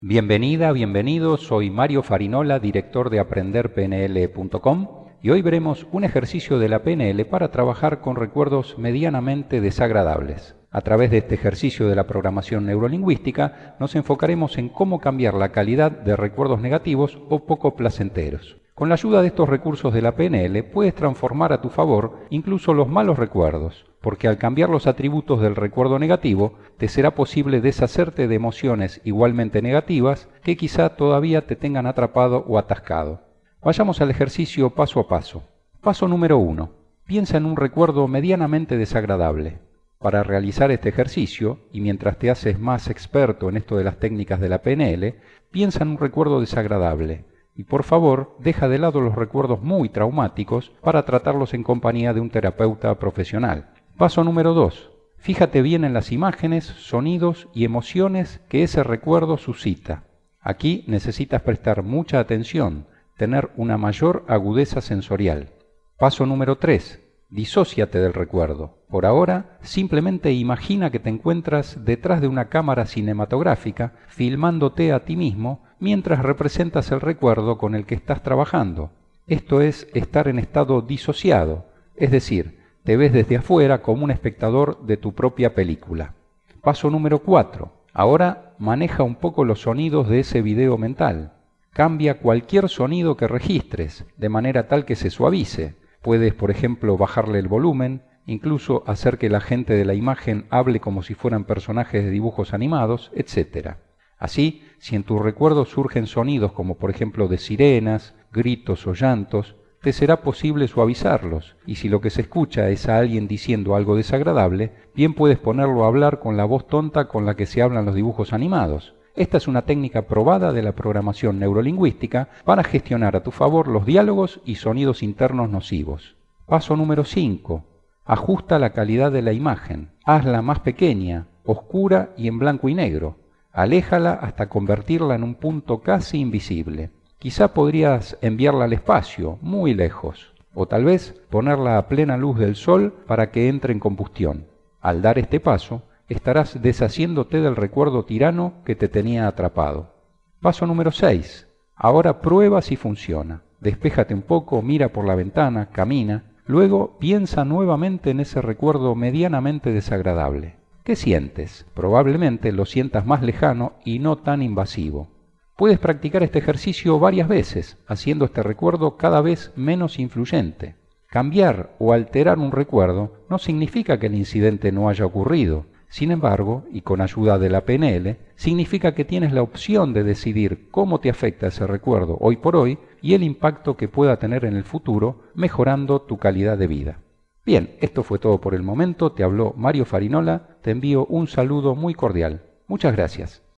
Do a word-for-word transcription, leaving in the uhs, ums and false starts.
Bienvenida, bienvenido, soy Mario Farinola, director de aprender P N L punto com, y hoy veremos un ejercicio de la P N L para trabajar con recuerdos medianamente desagradables. A través de este ejercicio de la programación neurolingüística nos enfocaremos en cómo cambiar la calidad de recuerdos negativos o poco placenteros. Con la ayuda de estos recursos de la P N L puedes transformar a tu favor incluso los malos recuerdos, porque al cambiar los atributos del recuerdo negativo, te será posible deshacerte de emociones igualmente negativas que quizá todavía te tengan atrapado o atascado. Vayamos al ejercicio paso a paso. Paso número uno. Piensa en un recuerdo medianamente desagradable. Para realizar este ejercicio, y mientras te haces más experto en esto de las técnicas de la P N L, piensa en un recuerdo desagradable. Y por favor, deja de lado los recuerdos muy traumáticos para tratarlos en compañía de un terapeuta profesional. Paso número dos. Fíjate bien en las imágenes, sonidos y emociones que ese recuerdo suscita. Aquí necesitas prestar mucha atención, tener una mayor agudeza sensorial. Paso número tres. Disóciate del recuerdo. Por ahora, simplemente imagina que te encuentras detrás de una cámara cinematográfica filmándote a ti mismo mientras representas el recuerdo con el que estás trabajando. Esto es estar en estado disociado, es decir, te ves desde afuera como un espectador de tu propia película. Paso número cuatro. Ahora maneja un poco los sonidos de ese video mental. Cambia cualquier sonido que registres, de manera tal que se suavice. Puedes, por ejemplo, bajarle el volumen, incluso hacer que la gente de la imagen hable como si fueran personajes de dibujos animados, etcétera. Así, si en tu recuerdo surgen sonidos como por ejemplo de sirenas, gritos o llantos, te será posible suavizarlos, y si lo que se escucha es a alguien diciendo algo desagradable, bien puedes ponerlo a hablar con la voz tonta con la que se hablan los dibujos animados. Esta es una técnica probada de la programación neurolingüística para gestionar a tu favor los diálogos y sonidos internos nocivos. Paso número cinco. Ajusta la calidad de la imagen. Hazla más pequeña, oscura y en blanco y negro. Aléjala hasta convertirla en un punto casi invisible. Quizá podrías enviarla al espacio, muy lejos, o tal vez ponerla a plena luz del sol para que entre en combustión. Al dar este paso, estarás deshaciéndote del recuerdo tirano que te tenía atrapado. Paso número seis. Ahora prueba si funciona. Despéjate un poco, mira por la ventana, camina. Luego piensa nuevamente en ese recuerdo medianamente desagradable. ¿Qué sientes? Probablemente lo sientas más lejano y no tan invasivo. Puedes practicar este ejercicio varias veces, haciendo este recuerdo cada vez menos influyente. Cambiar o alterar un recuerdo no significa que el incidente no haya ocurrido. Sin embargo, y con ayuda de la P N L, significa que tienes la opción de decidir cómo te afecta ese recuerdo hoy por hoy y el impacto que pueda tener en el futuro, mejorando tu calidad de vida. Bien, esto fue todo por el momento. Te habló Mario Farinola. Te envío un saludo muy cordial. Muchas gracias.